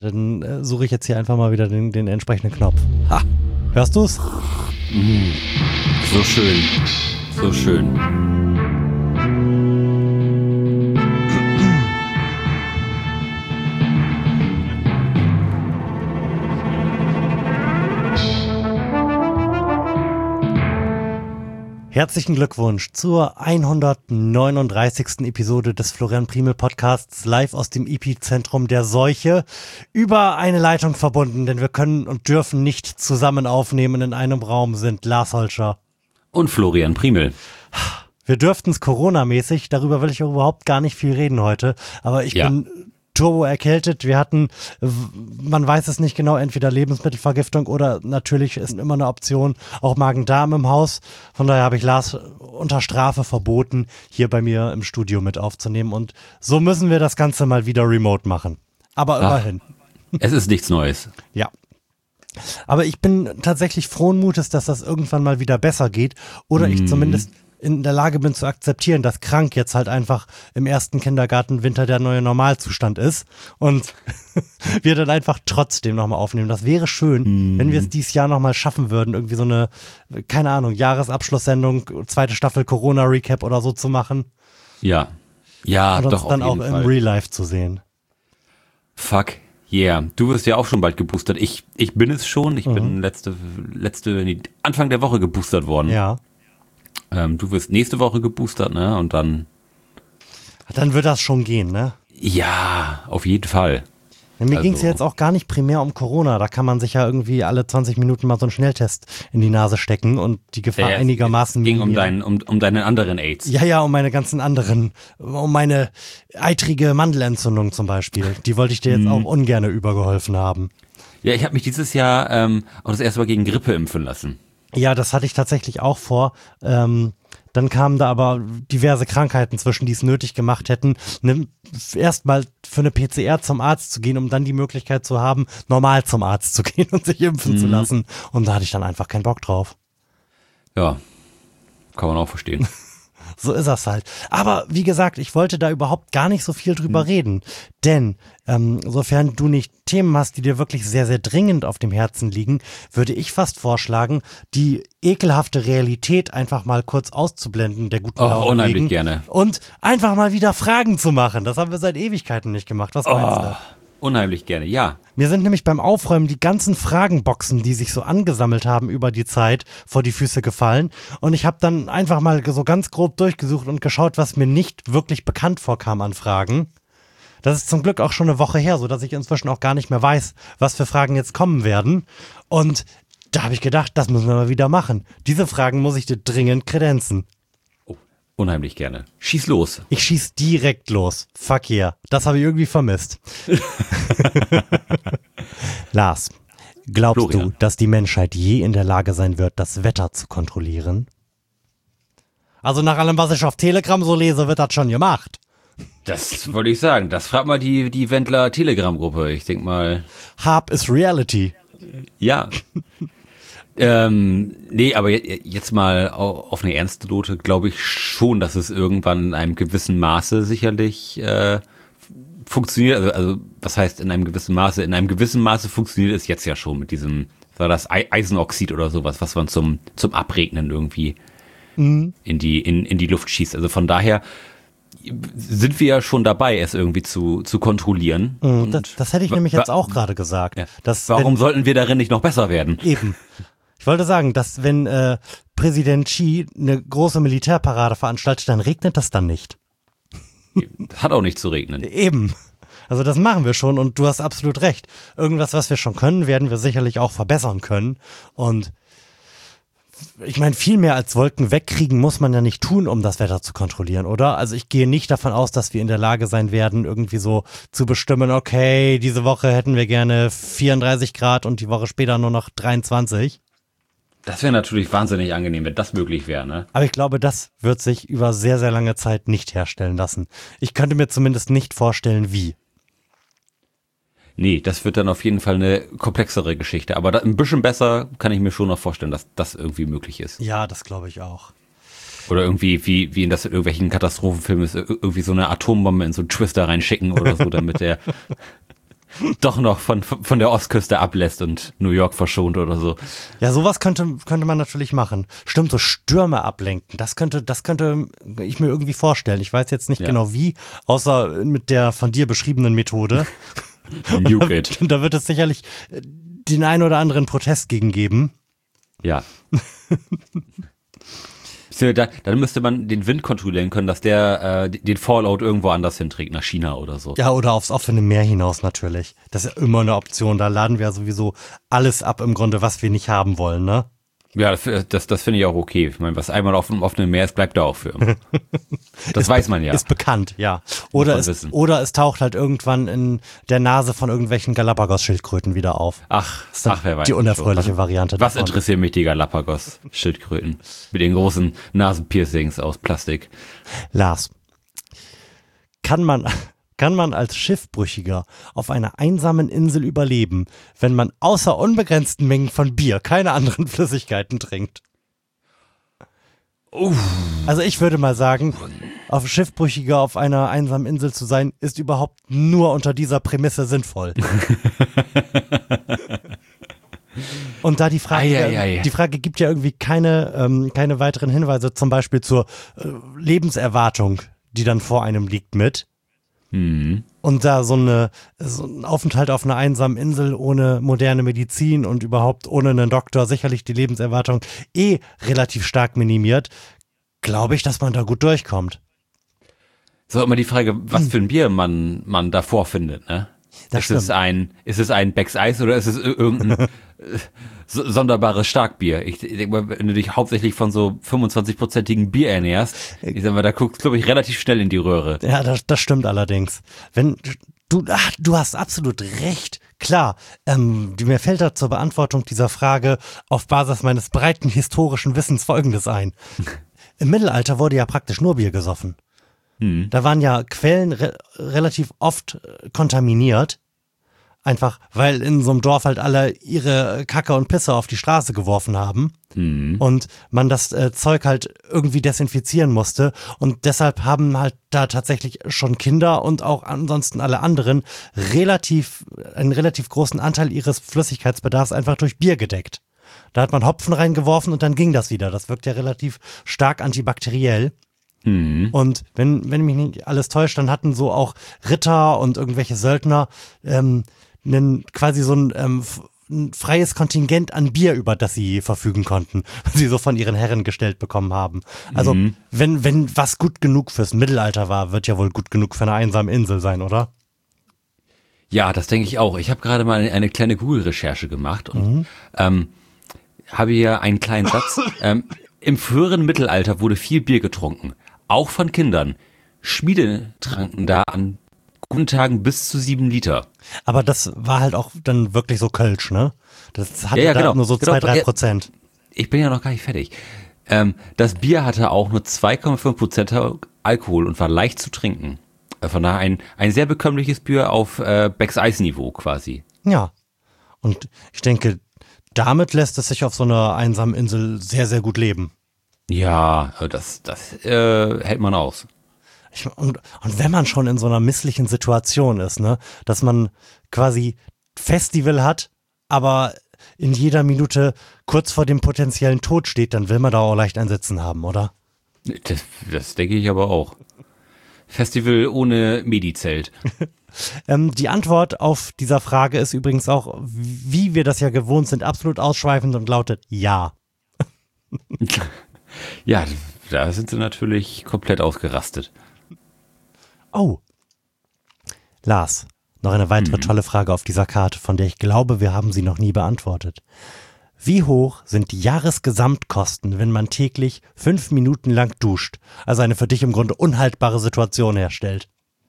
Dann suche ich jetzt hier einfach mal wieder den entsprechenden Knopf. Ha! Hörst du's? So schön. So schön. Herzlichen Glückwunsch zur 139. Episode des Florian Primel Podcasts, live aus dem Epizentrum der Seuche, über eine Leitung verbunden, denn wir können und dürfen nicht zusammen aufnehmen. In einem Raum sind Lars Holscher und Florian Primel. Wir dürften es Corona-mäßig, darüber will ich auch überhaupt gar nicht viel reden heute, aber ich bin turbo erkältet. Wir hatten, man weiß es nicht genau, entweder Lebensmittelvergiftung oder natürlich ist immer eine Option, auch Magen-Darm im Haus. Von daher habe ich Lars unter Strafe verboten, hier bei mir im Studio mit aufzunehmen. Und so müssen wir das Ganze mal wieder remote machen. Aber immerhin. Es ist nichts Neues. Ja. Aber ich bin tatsächlich frohen Mutes, dass das irgendwann mal wieder besser geht. Oder ich zumindest in der Lage bin zu akzeptieren, dass krank jetzt halt einfach im ersten Kindergartenwinter der neue Normalzustand ist und wir dann einfach trotzdem nochmal aufnehmen. Das wäre schön, wenn wir es dieses Jahr nochmal schaffen würden, irgendwie so eine, keine Ahnung, Jahresabschlusssendung, zweite Staffel Corona-Recap oder so zu machen. Ja. Ja, und uns doch, dann auf jeden auch Fall. im Real Life zu sehen. Fuck, yeah. Du wirst ja auch schon bald geboostert. Ich bin es schon. Ich bin Anfang der Woche geboostert worden. Ja. Du wirst nächste Woche geboostert, ne? Und dann wird das schon gehen, ne? ja, auf jeden Fall. Ja, mir Also- ging es ja jetzt auch gar nicht primär um Corona. Da kann man sich ja irgendwie alle 20 Minuten mal so einen Schnelltest in die Nase stecken und die Gefahr einigermaßen Es ging um minimieren. deinen anderen AIDS. Ja, um meine ganzen anderen, um meine eitrige Mandelentzündung zum Beispiel. Die wollte ich dir jetzt auch ungerne übergeholfen haben. Ja, ich habe mich dieses Jahr auch das erste Mal gegen Grippe impfen lassen. Ja, das hatte ich tatsächlich auch vor. Dann kamen da aber diverse Krankheiten zwischen, die es nötig gemacht hätten, erstmal für eine PCR zum Arzt zu gehen, um dann die Möglichkeit zu haben, normal zum Arzt zu gehen und sich impfen zu lassen. Und da hatte ich dann einfach keinen Bock drauf. Ja, kann man auch verstehen. So ist das halt. Aber wie gesagt, ich wollte da überhaupt gar nicht so viel drüber reden. Denn sofern du nicht Themen hast, die dir wirklich sehr, sehr dringend auf dem Herzen liegen, würde ich fast vorschlagen, die ekelhafte Realität einfach mal kurz auszublenden, der guten Laune unheimlich wegen, gerne. und einfach mal wieder Fragen zu machen. Das haben wir seit Ewigkeiten nicht gemacht. Was meinst du? Unheimlich gerne, ja. Mir sind nämlich beim Aufräumen die ganzen Fragenboxen, die sich so angesammelt haben über die Zeit, vor die Füße gefallen. Und ich habe dann einfach mal so ganz grob durchgesucht und geschaut, was mir nicht wirklich bekannt vorkam an Fragen. Das ist zum Glück auch schon eine Woche her, sodass ich inzwischen auch gar nicht mehr weiß, was für Fragen jetzt kommen werden. Und da habe ich gedacht, das müssen wir mal wieder machen. Diese Fragen muss ich dir dringend kredenzen. Unheimlich gerne. Schieß los. Ich schieß direkt los. Fuck yeah. Das habe ich irgendwie vermisst. Lars, glaubst Florian. du, dass die Menschheit je in der Lage sein wird, das Wetter zu kontrollieren? Also nach allem, was ich auf Telegram so lese, wird das schon gemacht. Das wollte ich sagen. Das fragt mal die Wendler Telegram-Gruppe. Ich denk mal, Harp is reality. ja. Nee, aber jetzt mal auf eine ernste Note glaube ich schon, dass es irgendwann in einem gewissen Maße sicherlich funktioniert. Also was heißt in einem gewissen Maße? In einem gewissen Maße funktioniert es jetzt ja schon mit diesem, war das Eisenoxid oder sowas, was man zum Abregnen irgendwie in die Luft schießt. Also von daher sind wir ja schon dabei, es irgendwie zu kontrollieren. Und Das hätte ich nämlich jetzt auch gerade gesagt. Ja. Dass, Warum sollten wir darin nicht noch besser werden? Eben. Ich wollte sagen, dass wenn Präsident Xi eine große Militärparade veranstaltet, dann regnet das dann nicht. Hat auch nicht zu regnen. Eben. Also das machen wir schon und du hast absolut recht. Irgendwas, was wir schon können, werden wir sicherlich auch verbessern können. Und ich meine, viel mehr als Wolken wegkriegen muss man ja nicht tun, um das Wetter zu kontrollieren, oder? Also ich gehe nicht davon aus, dass wir in der Lage sein werden, irgendwie so zu bestimmen, okay, diese Woche hätten wir gerne 34 Grad und die Woche später nur noch 23. Das wäre natürlich wahnsinnig angenehm, wenn das möglich wäre, ne? Aber ich glaube, das wird sich über sehr, sehr lange Zeit nicht herstellen lassen. Ich könnte mir zumindest nicht vorstellen, wie. Nee, das wird dann auf jeden Fall eine komplexere Geschichte. Aber ein bisschen besser kann ich mir schon noch vorstellen, dass das irgendwie möglich ist. Ja, das glaube ich auch. Oder irgendwie, wie in das irgendwelchen Katastrophenfilmen ist, irgendwie so eine Atombombe in so einen Twister reinschicken oder so, damit der doch noch von der Ostküste ablässt und New York verschont oder so. Ja, sowas könnte man natürlich machen. Stimmt, so Stürme ablenken. Das könnte ich mir irgendwie vorstellen. Ich weiß jetzt nicht genau wie, außer mit der von dir beschriebenen Methode. Nuke it. Da wird es sicherlich den einen oder anderen Protest gegen geben. Ja. Dann müsste man den Wind kontrollieren können, dass der den Fallout irgendwo anders hinträgt, nach China oder so. Ja, oder aufs offene Meer hinaus natürlich. Das ist ja immer eine Option. Da laden wir ja sowieso alles ab im Grunde, was wir nicht haben wollen, ne? Ja, das finde ich auch okay. Ich meine, was einmal auf dem offenen Meer ist, bleibt da auch für immer. Das weiß man ja. Ist bekannt, ja. Oder es taucht halt irgendwann in der Nase von irgendwelchen Galapagos-Schildkröten wieder auf. Ach, wer weiß. Die unerfreuliche Variante Was davon. interessieren mich die Galapagos-Schildkröten? Mit den großen Nasenpiercings aus Plastik. Lars, kann man als Schiffbrüchiger auf einer einsamen Insel überleben, wenn man außer unbegrenzten Mengen von Bier keine anderen Flüssigkeiten trinkt? Also ich würde mal sagen, auf Schiffbrüchiger auf einer einsamen Insel zu sein, ist überhaupt nur unter dieser Prämisse sinnvoll. Und da die Frage gibt ja irgendwie keine weiteren Hinweise, zum Beispiel zur Lebenserwartung, die dann vor einem liegt mit. Und da so ein Aufenthalt auf einer einsamen Insel ohne moderne Medizin und überhaupt ohne einen Doktor sicherlich die Lebenserwartung relativ stark minimiert, glaube ich, dass man da gut durchkommt. So, immer die Frage, was für ein Bier man davor findet, ne? Ist es ein Becks Eis oder ist es irgendein sonderbares Starkbier? Ich denke mal, wenn du dich hauptsächlich von so 25-prozentigen Bier ernährst, ich sag mal, da guckst du, glaube ich, relativ schnell in die Röhre. Ja, das stimmt allerdings. Wenn du hast absolut recht. Klar, mir fällt da zur Beantwortung dieser Frage auf Basis meines breiten historischen Wissens Folgendes ein. Im Mittelalter wurde ja praktisch nur Bier gesoffen. Da waren ja Quellen relativ oft kontaminiert. Einfach, weil in so einem Dorf halt alle ihre Kacke und Pisse auf die Straße geworfen haben. Und man das Zeug halt irgendwie desinfizieren musste. Und deshalb haben halt da tatsächlich schon Kinder und auch ansonsten alle anderen einen relativ großen Anteil ihres Flüssigkeitsbedarfs einfach durch Bier gedeckt. Da hat man Hopfen reingeworfen und dann ging das wieder. Das wirkt ja relativ stark antibakteriell. Und wenn mich nicht alles täuscht, dann hatten so auch Ritter und irgendwelche Söldner quasi so ein freies Kontingent an Bier, über das sie verfügen konnten, was sie so von ihren Herren gestellt bekommen haben. Also wenn was gut genug fürs Mittelalter war, wird ja wohl gut genug für eine einsame Insel sein, oder? Ja, das denke ich auch. Ich habe gerade mal eine kleine Google-Recherche gemacht und habe hier einen kleinen Satz. Im früheren Mittelalter wurde viel Bier getrunken, auch von Kindern. Schmiede tranken da an guten Tagen bis zu 7 Liter. Aber das war halt auch dann wirklich so Kölsch, ne? Das hatte genau. Nur so 2-3%. Ich bin ja noch gar nicht fertig. Das Bier hatte auch nur 2,5% Alkohol und war leicht zu trinken. Von daher ein sehr bekömmliches Bier auf Becks Eis-Niveau quasi. Ja, und ich denke, damit lässt es sich auf so einer einsamen Insel sehr, sehr gut leben. Ja, das hält man aus. Und wenn man schon in so einer misslichen Situation ist, ne, dass man quasi Festival hat, aber in jeder Minute kurz vor dem potenziellen Tod steht, dann will man da auch leicht ein Sitzen haben, oder? Das denke ich aber auch. Festival ohne Medizelt. Die Antwort auf dieser Frage ist übrigens auch, wie wir das ja gewohnt sind, absolut ausschweifend und lautet ja. Ja, da sind sie natürlich komplett ausgerastet. Oh, Lars, noch eine weitere tolle Frage auf dieser Karte, von der ich glaube, wir haben sie noch nie beantwortet. Wie hoch sind die Jahresgesamtkosten, wenn man täglich 5 Minuten lang duscht, also eine für dich im Grunde unhaltbare Situation herstellt?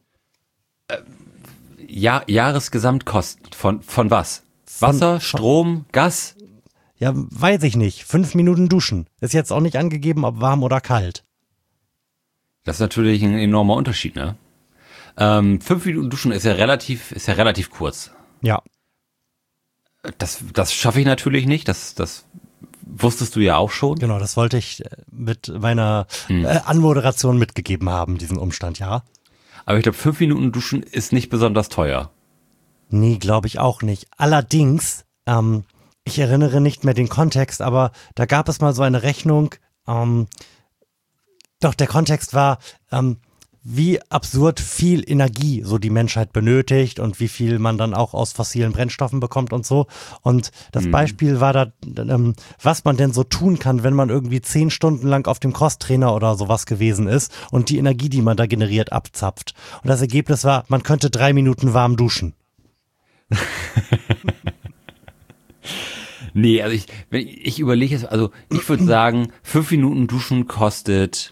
Jahresgesamtkosten von was? Wasser, Strom, Gas? Ja, weiß ich nicht. 5 Minuten duschen. Ist jetzt auch nicht angegeben, ob warm oder kalt. Das ist natürlich ein enormer Unterschied, ne? 5 Minuten duschen ist ja relativ kurz. Ja. Das schaffe ich natürlich nicht. Das wusstest du ja auch schon. Genau, das wollte ich mit meiner Anmoderation mitgegeben haben, diesen Umstand, ja. Aber ich glaube, 5 Minuten duschen ist nicht besonders teuer. Nee, glaube ich auch nicht. Allerdings, ich erinnere nicht mehr den Kontext, aber da gab es mal so eine Rechnung. Doch, der Kontext war, wie absurd viel Energie so die Menschheit benötigt und wie viel man dann auch aus fossilen Brennstoffen bekommt und so. Und das Beispiel war da, was man denn so tun kann, wenn man irgendwie 10 Stunden lang auf dem Crosstrainer oder sowas gewesen ist und die Energie, die man da generiert, abzapft. Und das Ergebnis war, man könnte 3 Minuten warm duschen. Nee, also ich überlege es, also ich würde sagen, 5 Minuten Duschen kostet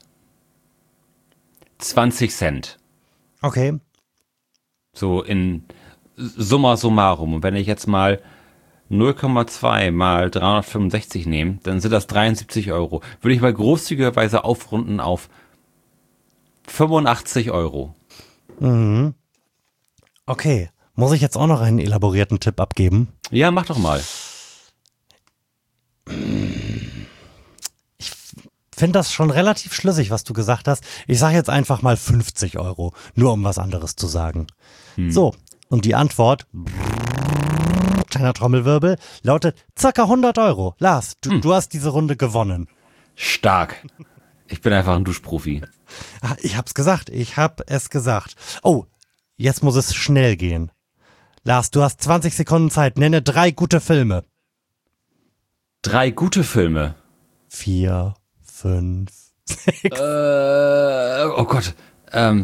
20 Cent. Okay. So in summa summarum. Und wenn ich jetzt mal 0,2 mal 365 nehme, dann sind das 73 Euro. Würde ich mal großzügigerweise aufrunden auf 85 Euro. Mhm. Okay. Muss ich jetzt auch noch einen elaborierten Tipp abgeben? Ja, mach doch mal. Ich finde das schon relativ schlüssig, was du gesagt hast. Ich sage jetzt einfach mal 50 Euro, nur um was anderes zu sagen. So, und die Antwort, kleiner Trommelwirbel, lautet circa 100 Euro. Lars, du hast diese Runde gewonnen. Stark. Ich bin einfach ein Duschprofi. Ah, ich habe es gesagt. Oh, jetzt muss es schnell gehen. Lars, du hast 20 Sekunden Zeit. Nenne 3 gute Filme. 3 gute Filme. 4, 5, 6. Oh Gott. Oh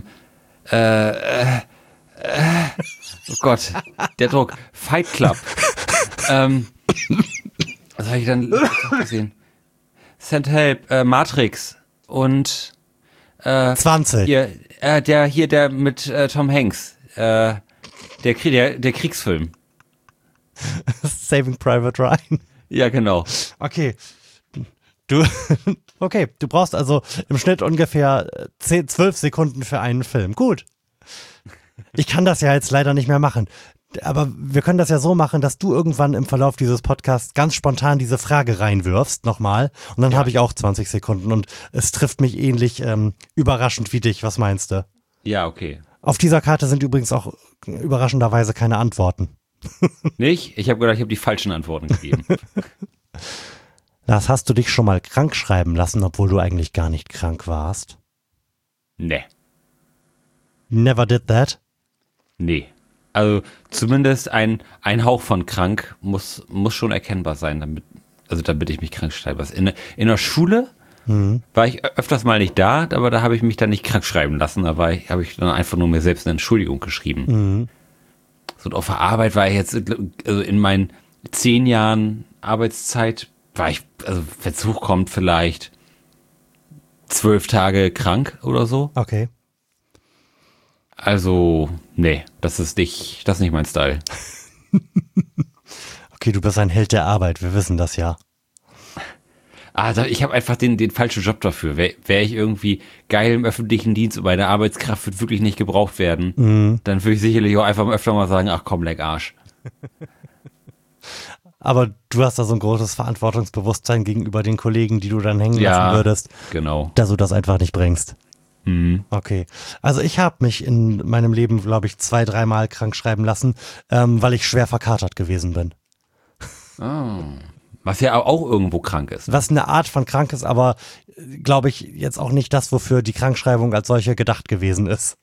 Gott. Der Druck. Fight Club. Was habe ich dann gesehen? Send Help. Matrix. Und 20. der mit Tom Hanks. Der Kriegsfilm. Saving Private Ryan. Ja, genau. Okay. Du brauchst also im Schnitt ungefähr 12 Sekunden für einen Film. Gut. Ich kann das ja jetzt leider nicht mehr machen. Aber wir können das ja so machen, dass du irgendwann im Verlauf dieses Podcasts ganz spontan diese Frage reinwirfst, nochmal. Und dann habe ich auch 20 Sekunden und es trifft mich ähnlich überraschend wie dich. Was meinst du? Ja, okay. Auf dieser Karte sind übrigens auch überraschenderweise keine Antworten. Nicht? Ich habe gedacht, ich habe die falschen Antworten gegeben. Lars, hast du dich schon mal krank schreiben lassen, obwohl du eigentlich gar nicht krank warst? Nee. Never did that? Nee. Also zumindest ein Hauch von krank muss schon erkennbar sein, damit ich mich krank schreibe. In der Schule war ich öfters mal nicht da, aber da habe ich mich dann nicht krank schreiben lassen. Da habe ich dann einfach nur mir selbst eine Entschuldigung geschrieben. So, und auf der Arbeit war ich jetzt, also in meinen 10 Jahren Arbeitszeit war ich, also wenn es hochkommt, vielleicht 12 Tage krank oder so. Okay. Also, nee, das ist nicht mein Style. Okay, du bist ein Held der Arbeit, wir wissen das ja. Ich habe einfach den falschen Job dafür. Wäre ich irgendwie geil im öffentlichen Dienst und meine Arbeitskraft wird wirklich nicht gebraucht werden, dann würde ich sicherlich auch einfach öfter mal sagen, ach komm, leck Arsch. Aber du hast da so ein großes Verantwortungsbewusstsein gegenüber den Kollegen, die du dann hängen lassen würdest, genau, dass du das einfach nicht bringst. Okay, also ich habe mich in meinem Leben, glaube ich, 2-3 Mal krank schreiben lassen, weil ich schwer verkatert gewesen bin. Oh. Was ja auch irgendwo krank ist. Was eine Art von krank ist, aber glaube ich jetzt auch nicht das, wofür die Krankschreibung als solche gedacht gewesen ist.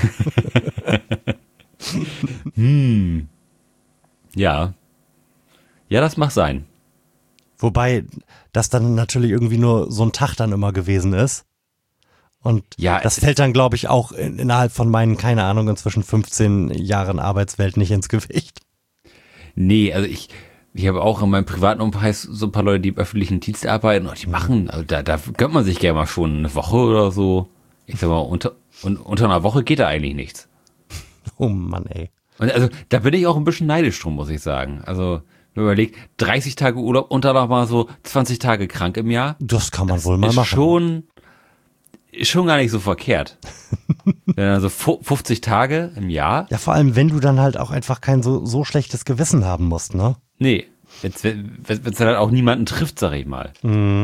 Ja. Ja, das mag sein. Wobei das dann natürlich irgendwie nur so ein Tag dann immer gewesen ist. Und ja, das fällt dann, glaube ich, auch innerhalb von meinen, keine Ahnung, inzwischen 15 Jahren Arbeitswelt nicht ins Gewicht. Nee, also ich habe auch in meinem privaten Umkreis so ein paar Leute, die im öffentlichen Dienst arbeiten und die machen, also da gönnt man sich gerne mal schon eine Woche oder so. Ich sag mal, unter einer Woche geht da eigentlich nichts. Oh Mann, ey. Und also da bin ich auch ein bisschen neidisch drum, muss ich sagen. Also wenn man überlegt, 30 Tage Urlaub und dann noch mal so 20 Tage krank im Jahr. Das kann man wohl mal machen. Schon gar nicht so verkehrt. Also 50 Tage im Jahr. Ja, vor allem, wenn du dann halt auch einfach kein so schlechtes Gewissen haben musst, ne? Nee, wenn es dann auch niemanden trifft, sag ich mal.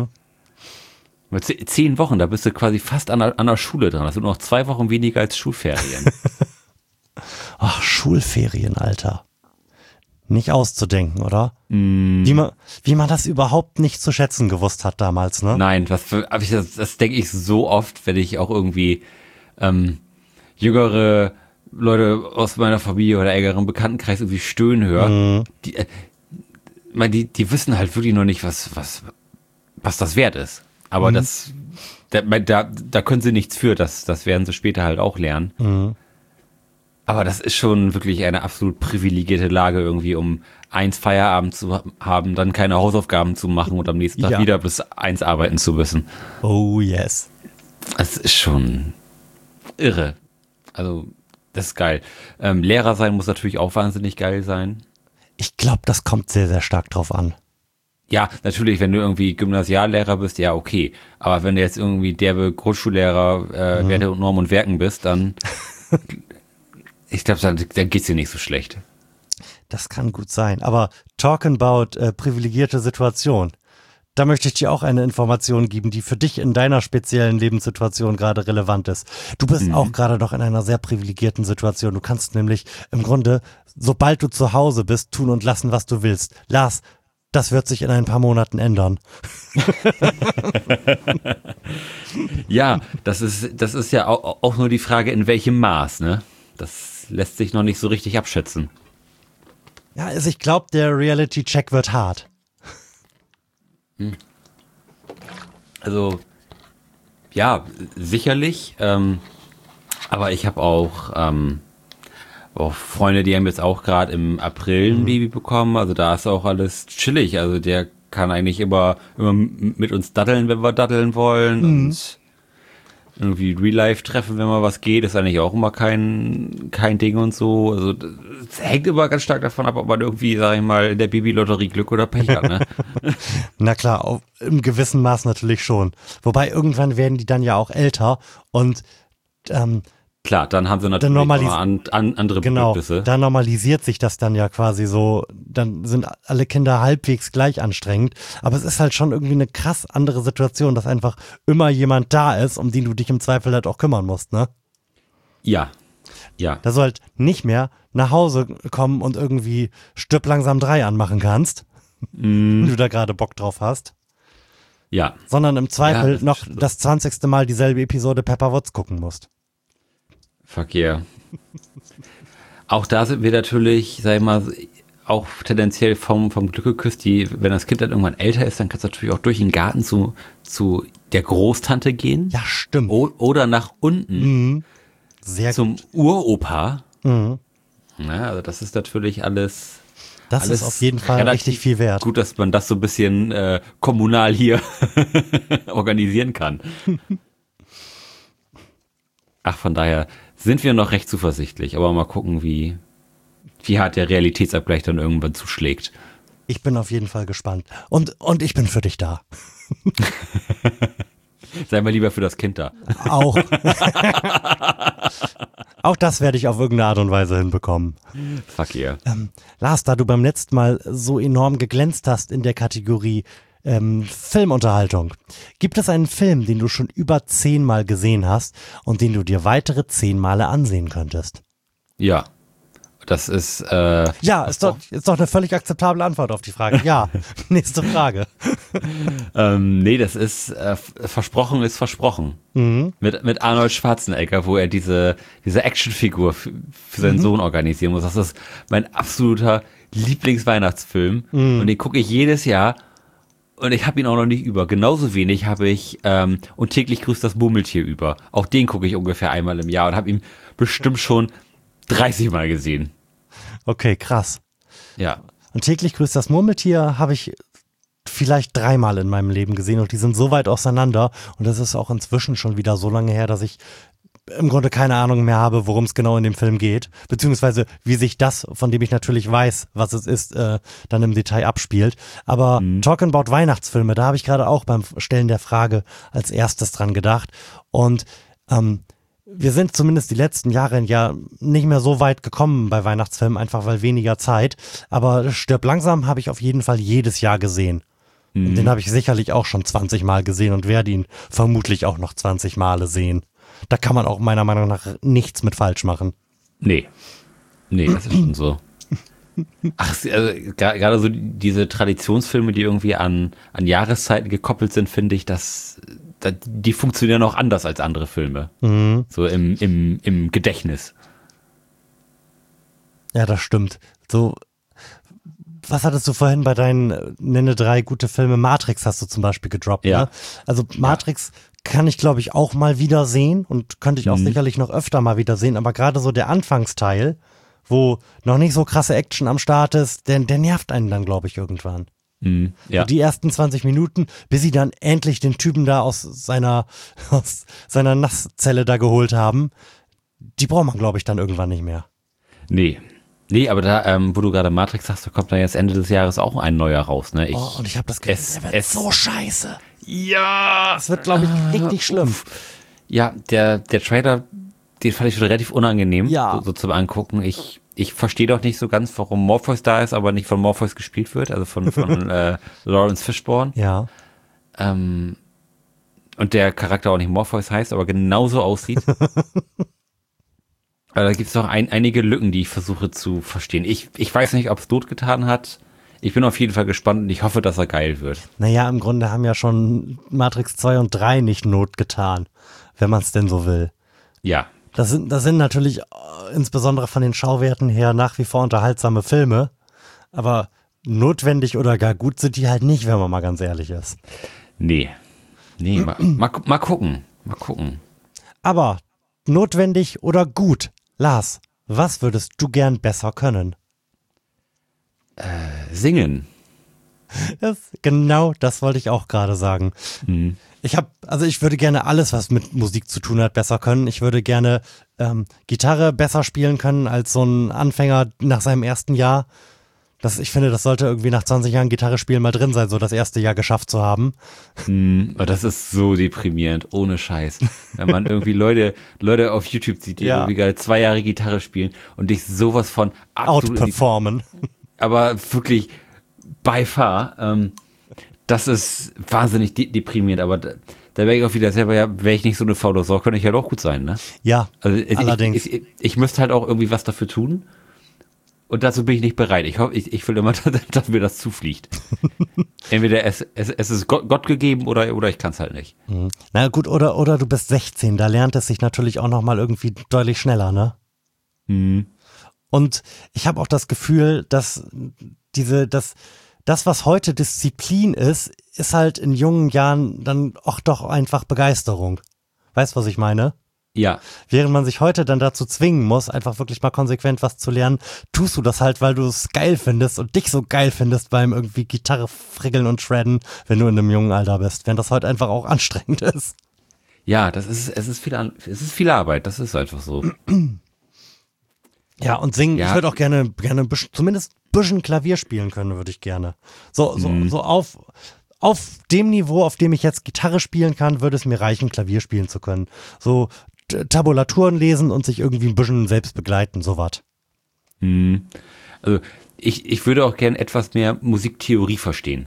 10 Wochen, da bist du quasi fast an der Schule dran. Das sind noch 2 Wochen weniger als Schulferien. Ach, Schulferien, Alter. nicht auszudenken, oder? Wie man das überhaupt nicht zu schätzen gewusst hat damals, ne? Nein, das denke ich so oft, wenn ich auch irgendwie jüngere Leute aus meiner Familie oder engeren Bekanntenkreis irgendwie stöhnen höre. Die wissen halt wirklich noch nicht, was das wert ist. Aber da können sie nichts für, das werden sie später halt auch lernen. Aber das ist schon wirklich eine absolut privilegierte Lage irgendwie, um 1 Feierabend zu haben, dann keine Hausaufgaben zu machen und am nächsten Tag wieder bis 1 arbeiten zu müssen. Oh yes. Das ist schon irre. Also, das ist geil. Lehrer sein muss natürlich auch wahnsinnig geil sein. Ich glaube, das kommt sehr, sehr stark drauf an. Ja, natürlich, wenn du irgendwie Gymnasiallehrer bist, ja, okay. Aber wenn du jetzt irgendwie derbe Grundschullehrer Werte und Normen und Werken bist, dann ich glaube, dann geht's dir nicht so schlecht. Das kann gut sein. Aber talking about privilegierte Situation, da möchte ich dir auch eine Information geben, die für dich in deiner speziellen Lebenssituation gerade relevant ist. Du bist auch gerade noch in einer sehr privilegierten Situation. Du kannst nämlich im Grunde, sobald du zu Hause bist, tun und lassen, was du willst. Lars, das wird sich in ein paar Monaten ändern. Ja, das ist ja auch nur die Frage, in welchem Maß, ne? Das lässt sich noch nicht so richtig abschätzen. Ja, also ich glaube, der Reality-Check wird hart. Also, ja, sicherlich. Aber ich habe auch Freunde, die haben jetzt auch gerade im April ein Baby bekommen. Also da ist auch alles chillig. Also der kann eigentlich immer mit uns daddeln, wenn wir daddeln wollen. Und irgendwie Real-Life treffen, wenn mal was geht, ist eigentlich auch immer kein Ding und so. Also es hängt immer ganz stark davon ab, ob man irgendwie, sag ich mal, in der Babylotterie Glück oder Pech hat, ne? Na klar, im gewissen Maß natürlich schon. Wobei irgendwann werden die dann ja auch älter und klar, dann haben sie natürlich andere Bedürfnisse. Genau, da normalisiert sich das dann ja quasi so, dann sind alle Kinder halbwegs gleich anstrengend, aber es ist halt schon irgendwie eine krass andere Situation, dass einfach immer jemand da ist, um den du dich im Zweifel halt auch kümmern musst, ne? Ja. Dass du halt nicht mehr nach Hause kommen und irgendwie Stirb langsam 3 anmachen kannst, wenn du da gerade Bock drauf hast. Ja. Sondern im Zweifel noch das 20. Mal dieselbe Episode Pepper Woods gucken musst. Fuck yeah. Auch da sind wir natürlich, sag ich mal, auch tendenziell vom Glück geküsst. Wenn das Kind dann irgendwann älter ist, dann kannst du natürlich auch durch den Garten zu der Großtante gehen. Ja, stimmt. Oder nach unten Sehr zum gut. Uropa. Ja, also das ist natürlich alles. Das ist auf jeden Fall richtig viel wert. Gut, dass man das so ein bisschen kommunal hier organisieren kann. Ach, von daher sind wir noch recht zuversichtlich, aber mal gucken, wie hart der Realitätsabgleich dann irgendwann zuschlägt. Ich bin auf jeden Fall gespannt. Und ich bin für dich da. Sei mal lieber für das Kind da. Auch. Auch das werde ich auf irgendeine Art und Weise hinbekommen. Fuck yeah. Lars, da du beim letzten Mal so enorm geglänzt hast in der Kategorie Filmunterhaltung, gibt es einen Film, den du schon über 10-mal gesehen hast und den du dir weitere 10 Male ansehen könntest? Ja. Das ist ja, ist doch eine völlig akzeptable Antwort auf die Frage. Ja, nächste Frage. Nee, das ist Versprochen ist versprochen. Mit Arnold Schwarzenegger, wo er diese Actionfigur für seinen Sohn organisieren muss. Das ist mein absoluter Lieblingsweihnachtsfilm und den gucke ich jedes Jahr und ich habe ihn auch noch nicht über. Genauso wenig habe ich und täglich grüßt das Murmeltier über. Auch den gucke ich ungefähr einmal im Jahr und habe ihn bestimmt schon 30 Mal gesehen. Okay, krass. Ja. Und täglich grüßt das Murmeltier habe ich vielleicht 3-mal in meinem Leben gesehen und die sind so weit auseinander und das ist auch inzwischen schon wieder so lange her, dass ich im Grunde keine Ahnung mehr habe, worum es genau in dem Film geht, beziehungsweise wie sich das, von dem ich natürlich weiß, was es ist, dann im Detail abspielt. Aber talking about Weihnachtsfilme, da habe ich gerade auch beim Stellen der Frage als erstes dran gedacht und wir sind zumindest die letzten Jahre ja nicht mehr so weit gekommen bei Weihnachtsfilmen, einfach weil weniger Zeit. Aber Stirb langsam habe ich auf jeden Fall jedes Jahr gesehen. Und den habe ich sicherlich auch schon 20 Mal gesehen und werde ihn vermutlich auch noch 20 Male sehen. Da kann man auch meiner Meinung nach nichts mit falsch machen. Nee, das ist schon so. Ach, also, gerade so diese Traditionsfilme, die irgendwie an Jahreszeiten gekoppelt sind, finde ich, die funktionieren auch anders als andere Filme. Mhm. So im Gedächtnis. Ja, das stimmt. So, was hattest du vorhin bei deinen, nenne 3 gute Filme? Matrix hast du zum Beispiel gedroppt, Ja. ne? Also Matrix kann ich, glaube ich, auch mal wieder sehen und könnte ich auch sicherlich noch öfter mal wieder sehen, aber gerade so der Anfangsteil, wo noch nicht so krasse Action am Start ist, der nervt einen dann, glaube ich, irgendwann. Ja. So die ersten 20 Minuten, bis sie dann endlich den Typen da aus seiner Nasszelle da geholt haben, die braucht man, glaube ich, dann irgendwann nicht mehr. Nee, aber da, wo du gerade Matrix sagst, da kommt dann jetzt Ende des Jahres auch ein neuer raus, ne? Und ich habe das Gefühl, der wird so scheiße. Ja! Das wird, glaube ich, richtig schlimm. Ja, der Trailer, den fand ich schon relativ unangenehm, Ja. so zum Angucken. Ich verstehe doch nicht so ganz, warum Morpheus da ist, aber nicht von Morpheus gespielt wird, also von Lawrence Fishburne. Ja. Und der Charakter auch nicht Morpheus heißt, aber genauso aussieht. Aber da gibt es noch einige Lücken, die ich versuche zu verstehen. Ich weiß nicht, ob es Not getan hat. Ich bin auf jeden Fall gespannt und ich hoffe, dass er geil wird. Naja, im Grunde haben ja schon Matrix 2 und 3 nicht Not getan, wenn man es denn so will. Ja. Das sind natürlich insbesondere von den Schauwerten her nach wie vor unterhaltsame Filme, aber notwendig oder gar gut sind die halt nicht, wenn man mal ganz ehrlich ist. Nee, mal gucken. Mal gucken. Aber notwendig oder gut, Lars, was würdest du gern besser können? Singen. Genau, das wollte ich auch gerade sagen. Ich würde gerne alles, was mit Musik zu tun hat, besser können. Ich würde gerne Gitarre besser spielen können als so ein Anfänger nach seinem ersten Jahr. Ich finde, das sollte irgendwie nach 20 Jahren Gitarre spielen mal drin sein, so das erste Jahr geschafft zu haben. Aber das ist so deprimierend, ohne Scheiß. Wenn man irgendwie Leute auf YouTube sieht, die irgendwie gerade 2 Jahre Gitarre spielen und dich sowas von outperformen. Aber wirklich by far, das ist wahnsinnig deprimierend, aber da wäre ich auch wieder selber, wäre ich nicht so eine faule Sau, könnte ich halt auch gut sein, ne? Ja, also allerdings. Ich müsste halt auch irgendwie was dafür tun und dazu bin ich nicht bereit. Ich will immer, dass mir das zufliegt. Entweder es ist Gott gegeben oder ich kann es halt nicht. Na gut, oder du bist 16, da lernt es sich natürlich auch nochmal irgendwie deutlich schneller, ne? Und ich habe auch das Gefühl, dass das, was heute Disziplin ist halt in jungen Jahren dann auch doch einfach Begeisterung. Weißt du, was ich meine? Ja. Während man sich heute dann dazu zwingen muss, einfach wirklich mal konsequent was zu lernen, tust du das halt, weil du es geil findest und dich so geil findest beim irgendwie Gitarre frickeln und shredden, wenn du in einem jungen Alter bist. Wenn das heute einfach auch anstrengend ist. Ja, es ist viel Arbeit, das ist einfach so. Ja, und singen, ich würde auch gerne zumindest ein bisschen Klavier spielen können, würde ich gerne. So auf dem Niveau, auf dem ich jetzt Gitarre spielen kann, würde es mir reichen, Klavier spielen zu können. So Tabulaturen lesen und sich irgendwie ein bisschen selbst begleiten, sowas. Also ich würde auch gerne etwas mehr Musiktheorie verstehen.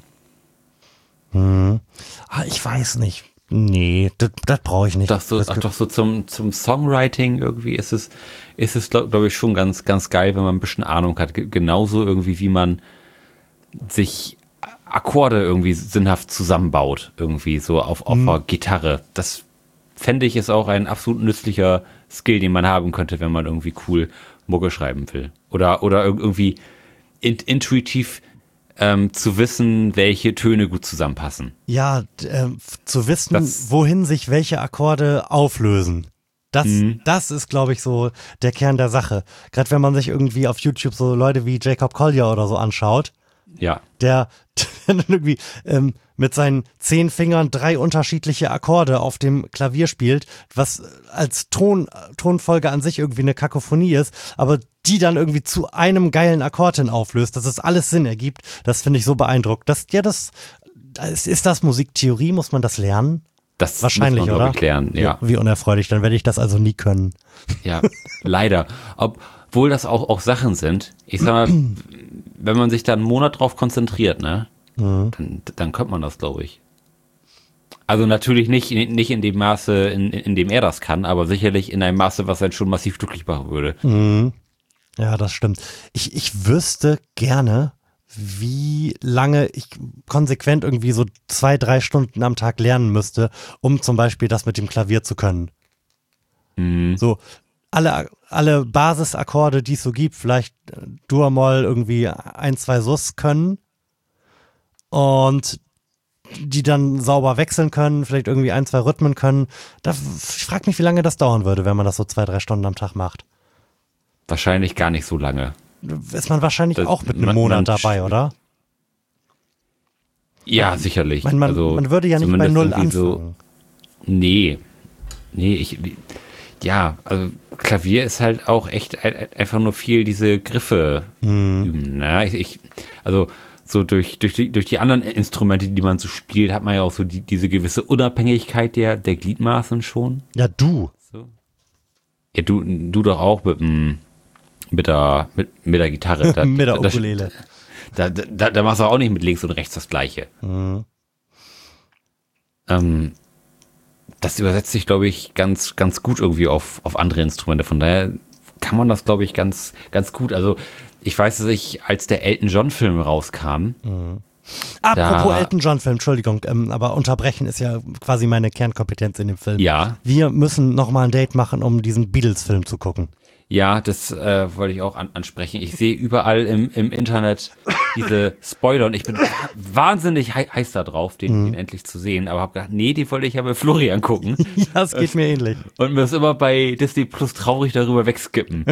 Ich weiß nicht. Nee, das brauche ich nicht. Doch so zum Songwriting irgendwie ist es glaube ich schon ganz, ganz geil, wenn man ein bisschen Ahnung hat. Genauso irgendwie, wie man sich Akkorde irgendwie sinnhaft zusammenbaut, irgendwie so auf der Gitarre. Das fände ich ist auch ein absolut nützlicher Skill, den man haben könnte, wenn man irgendwie cool Mucke schreiben will. Oder irgendwie intuitiv zu wissen, welche Töne gut zusammenpassen. Ja, zu wissen, wohin sich welche Akkorde auflösen. Das ist, glaube ich, so der Kern der Sache. Gerade wenn man sich irgendwie auf YouTube so Leute wie Jacob Collier oder so anschaut. Ja. Der irgendwie mit seinen 10 Fingern 3 unterschiedliche Akkorde auf dem Klavier spielt, was als Tonfolge an sich irgendwie eine Kakophonie ist, aber die dann irgendwie zu einem geilen Akkord hin auflöst, dass es alles Sinn ergibt. Das finde ich so beeindruckend. Ist das Musiktheorie? Muss man das lernen? Das wahrscheinlich, muss man, oder? Ich, lernen, ja. Wie unerfreulich, dann werde ich das also nie können. Ja, leider. Obwohl das auch Sachen sind. Ich sag mal, wenn man sich da einen Monat drauf konzentriert, ne, dann könnte man das, glaube ich. Also natürlich nicht in dem Maße, in dem er das kann, aber sicherlich in einem Maße, was einen schon massiv glücklich machen würde. Ja, das stimmt. Ich wüsste gerne, wie lange ich konsequent irgendwie so 2-3 Stunden am Tag lernen müsste, um zum Beispiel das mit dem Klavier zu können. Mhm. So, alle Basisakkorde, die es so gibt, vielleicht Dur-Moll irgendwie 1-2 Sus können und die dann sauber wechseln können, vielleicht irgendwie 1-2 Rhythmen können. Ich frage mich, wie lange das dauern würde, wenn man das so 2-3 Stunden am Tag macht. Wahrscheinlich gar nicht so lange. Ist man wahrscheinlich auch mit einem Monat dabei, oder? Ja, sicherlich. Man würde ja nicht bei Null anfangen. So, nee, also Klavier ist halt auch echt einfach nur viel diese Griffe üben. Ne? Also so durch die anderen Instrumente, die man so spielt, hat man ja auch so diese gewisse Unabhängigkeit der Gliedmaßen schon. Ja, du. So. Ja, du doch auch mit der Gitarre. Mit der Ukulele. Da machst du auch nicht mit links und rechts das Gleiche. Mhm. Das übersetzt sich, glaube ich, ganz, ganz gut irgendwie auf andere Instrumente. Von daher kann man das, glaube ich, ganz, ganz gut. Also ich weiß, dass als der Elton John Film rauskam. Apropos Elton John Film, Entschuldigung, aber unterbrechen ist ja quasi meine Kernkompetenz in dem Film. Ja. Wir müssen nochmal ein Date machen, um diesen Beatles-Film zu gucken. Ja, das wollte ich auch ansprechen. Ich sehe überall im Internet diese Spoiler und ich bin wahnsinnig heiß da drauf, den endlich zu sehen. Aber habe gedacht, nee, die wollte ich ja bei Florian gucken. Ja, es geht mir ähnlich. Und mir ist immer bei Disney Plus traurig darüber wegskippen.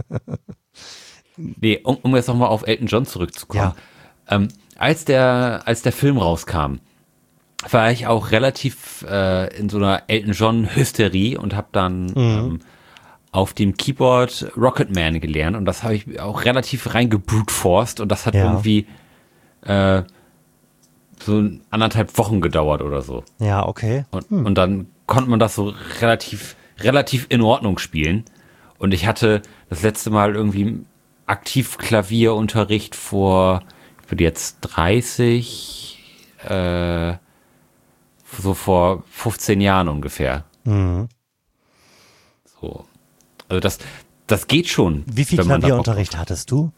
Nee, um jetzt nochmal auf Elton John zurückzukommen. Ja. Als der Film rauskam, war ich auch relativ in so einer Elton John Hysterie und habe dann auf dem Keyboard Rocketman gelernt und das habe ich auch relativ reingebrute-forced und das hat irgendwie so 1,5 Wochen gedauert oder so. Ja, okay. Und dann konnte man das so relativ in Ordnung spielen und ich hatte das letzte Mal irgendwie aktiv Klavierunterricht vor, ich würde jetzt 30, so vor 15 Jahren ungefähr. Mhm. So. Also das geht schon. Wie viel Klavierunterricht hattest du?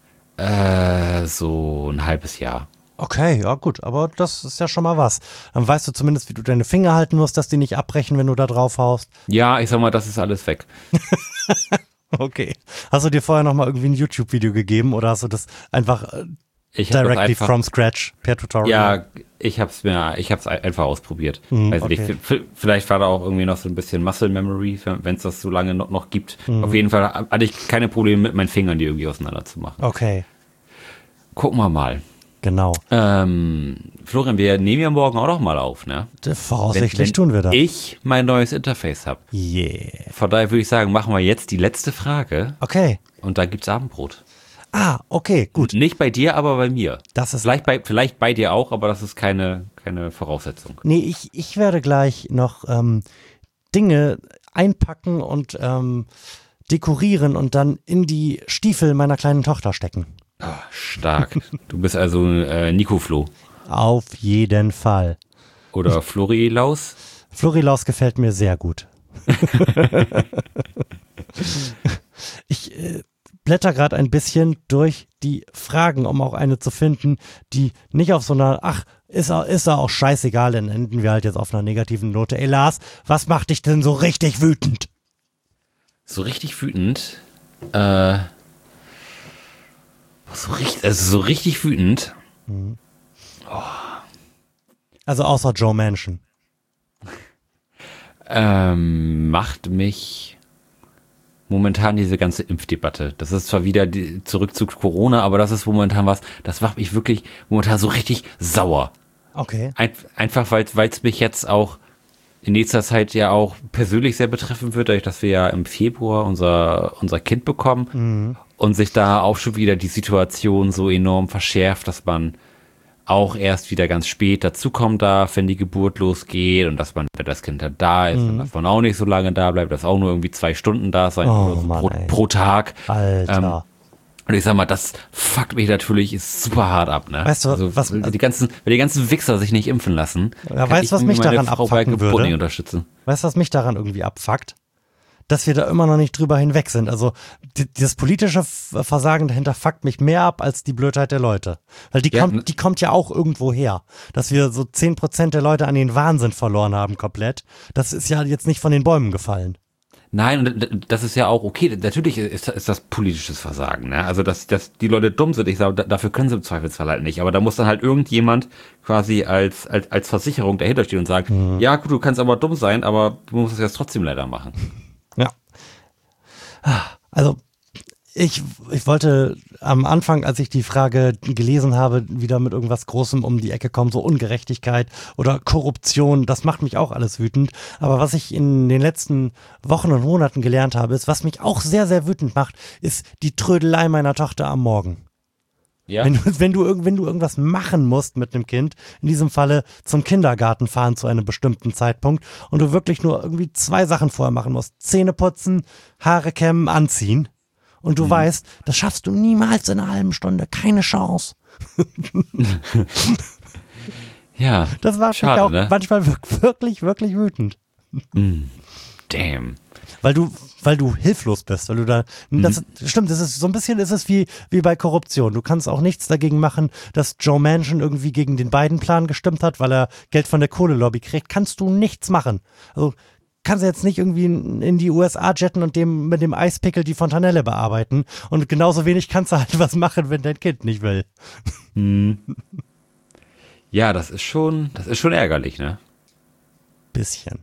So ein halbes Jahr. Okay, ja gut, aber das ist ja schon mal was. Dann weißt du zumindest, wie du deine Finger halten musst, dass die nicht abbrechen, wenn du da drauf haust. Ja, ich sag mal, das ist alles weg. Okay. Hast du dir vorher nochmal irgendwie ein YouTube-Video gegeben oder hast du das einfach directly from scratch per Tutorial? Ja, ich hab's einfach ausprobiert. Weiß okay. nicht, vielleicht war da auch irgendwie noch so ein bisschen Muscle Memory, wenn es das so lange noch gibt. Auf jeden Fall hatte ich keine Probleme mit meinen Fingern, die irgendwie auseinander zu machen. Okay. Gucken wir mal. Genau. Florian, wir nehmen ja morgen auch noch mal auf, ne? Voraussichtlich tun wir das. Ich mein neues Interface habe. Yeah. Von daher würde ich sagen, machen wir jetzt die letzte Frage. Okay. Und da gibt's Abendbrot. Ah, okay, gut. Nicht bei dir, aber bei mir. Das ist vielleicht bei dir auch, aber das ist keine Voraussetzung. Nee, ich werde gleich noch Dinge einpacken und dekorieren und dann in die Stiefel meiner kleinen Tochter stecken. Oh, stark. Du bist also Nico Flo. Auf jeden Fall. Oder Florilaus? Florilaus gefällt mir sehr gut. Ich blätter gerade ein bisschen durch die Fragen, um auch eine zu finden, die nicht auf so einer, ist auch scheißegal, dann enden wir halt jetzt auf einer negativen Note. Ey Lars, was macht dich denn so richtig wütend? So richtig wütend? So richtig wütend? Oh. Also außer Joe Manchin. Macht mich momentan diese ganze Impfdebatte. Das ist zwar wieder zurück zu Corona, aber das ist momentan das macht mich wirklich momentan so richtig sauer. Okay. Einfach, weil es mich jetzt auch in nächster Zeit ja auch persönlich sehr betreffen wird, dadurch, dass wir ja im Februar unser Kind bekommen und sich da auch schon wieder die Situation so enorm verschärft, dass man auch erst wieder ganz spät dazukommen darf, wenn die Geburt losgeht und dass man, wenn das Kind dann da ist, dann darf man auch nicht so lange da bleiben, dass auch nur irgendwie 2 Stunden da sein oder so pro Tag. Alter. Und ich sag mal, das fuckt mich natürlich super hart ab, ne? Weißt du, also, wenn die ganzen Wichser sich nicht impfen lassen, ja, weißt du, was mich daran abfucken würde? Unterstützen. Weißt du, was mich daran irgendwie abfuckt? dass wir da immer noch nicht drüber hinweg sind. Also dieses politische Versagen dahinter fuckt mich mehr ab als die Blödheit der Leute. Weil die kommt ja auch irgendwo her. Dass wir so 10% der Leute an den Wahnsinn verloren haben komplett, das ist ja jetzt nicht von den Bäumen gefallen. Nein, und das ist ja auch okay. Natürlich ist das politisches Versagen. Ne? Also, dass die Leute dumm sind, ich sage, dafür können sie im Zweifelsfall halt nicht. Aber da muss dann halt irgendjemand quasi als Versicherung dahinter stehen und sagen, ja gut, du kannst aber dumm sein, aber du musst es jetzt trotzdem leider machen. Ja. Also, ich wollte am Anfang, als ich die Frage gelesen habe, wieder mit irgendwas Großem um die Ecke kommen, so Ungerechtigkeit oder Korruption, das macht mich auch alles wütend. Aber was ich in den letzten Wochen und Monaten gelernt habe, ist, was mich auch sehr, sehr wütend macht, ist die Trödelei meiner Tochter am Morgen. Ja. Wenn du irgendwas machen musst mit einem Kind, in diesem Falle zum Kindergarten fahren zu einem bestimmten Zeitpunkt und du wirklich nur irgendwie 2 Sachen vorher machen musst. Zähne putzen, Haare kämmen, anziehen. Und du weißt, das schaffst du niemals in einer halben Stunde. Keine Chance. Ja. Das war schade, auch ne? manchmal wirklich, wirklich wütend. Damn. Weil du hilflos bist, weil du da, das stimmt, das ist so ein bisschen, ist es wie bei Korruption. Du kannst auch nichts dagegen machen, dass Joe Manchin irgendwie gegen den Biden-Plan gestimmt hat, weil er Geld von der Kohlelobby kriegt. Kannst du nichts machen. Also, kannst du jetzt nicht irgendwie in die USA jetten und mit dem Eispickel die Fontanelle bearbeiten. Und genauso wenig kannst du halt was machen, wenn dein Kind nicht will. Ja, das ist schon ärgerlich, ne? Bisschen.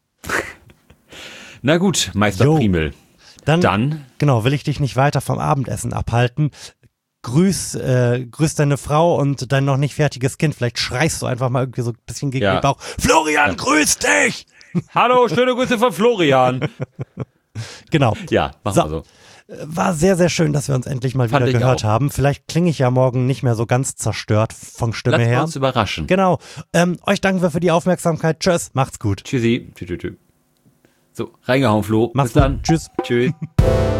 Na gut, Meister Primel. Dann? Genau, will ich dich nicht weiter vom Abendessen abhalten. Grüß deine Frau und dein noch nicht fertiges Kind. Vielleicht schreist du einfach mal irgendwie so ein bisschen gegen den Bauch. Florian, grüß dich! Hallo, schöne Grüße von Florian. Genau. Ja, machen wir so. War sehr, sehr schön, dass wir uns endlich mal wieder gehört haben. Vielleicht klinge ich ja morgen nicht mehr so ganz zerstört von Stimme her. Lass uns überraschen. Genau. Euch danken wir für die Aufmerksamkeit. Tschüss, macht's gut. Tschüssi. Tschüss. So, reingehauen, Flo. Mach's gut. Tschüss. Tschüss.